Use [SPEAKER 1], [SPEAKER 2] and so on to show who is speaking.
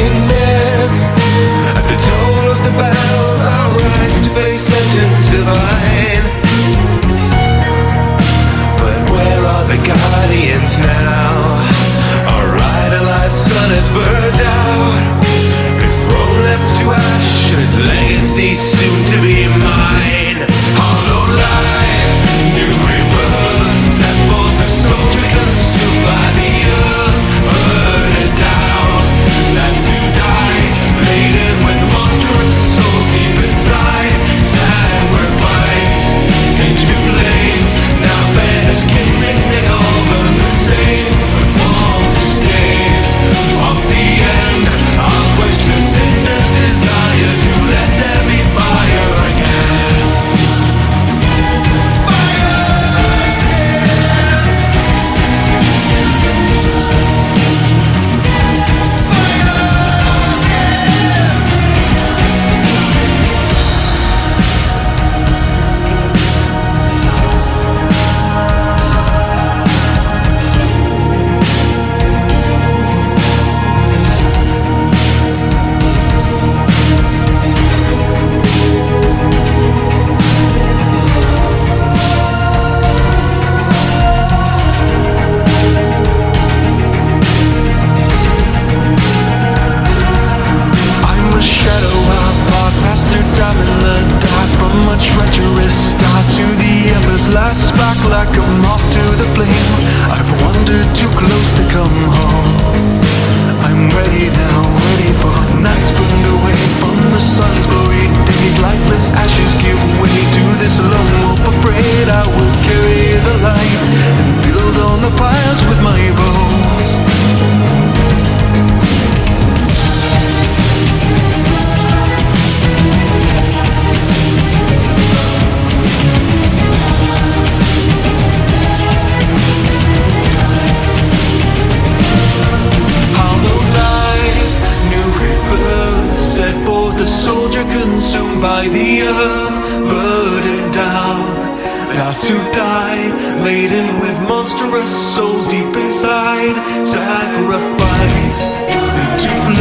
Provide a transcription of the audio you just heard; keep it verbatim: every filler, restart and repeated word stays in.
[SPEAKER 1] fading mist. At the toll of the bells, I'll ride to face legends divine. But where are the guardians now? Our idolized sun has burned out. His throne left to ash, his legacy soon to be mine. Hollow line, new rebirth, set forth a soldier consumed by the earth, burdened down, that's to die, laden with monstrous souls deep inside, sacrificed into flame. Now fed as kindling, they all burn the same. Want to stay off the end, I'll quench the sinner's desire to let there be fire again. Last spark like a moth to the flame. I've wandered too close to come home. I'm ready now, ready for nights burned away from the sun's glory. Days lifeless ashes give way to this lone wolf afraid. I will carry the light and build on the piles with my bones. The soldier consumed by the earth, burdened down, last to die, laden with monstrous souls deep inside, sacrificed into flame.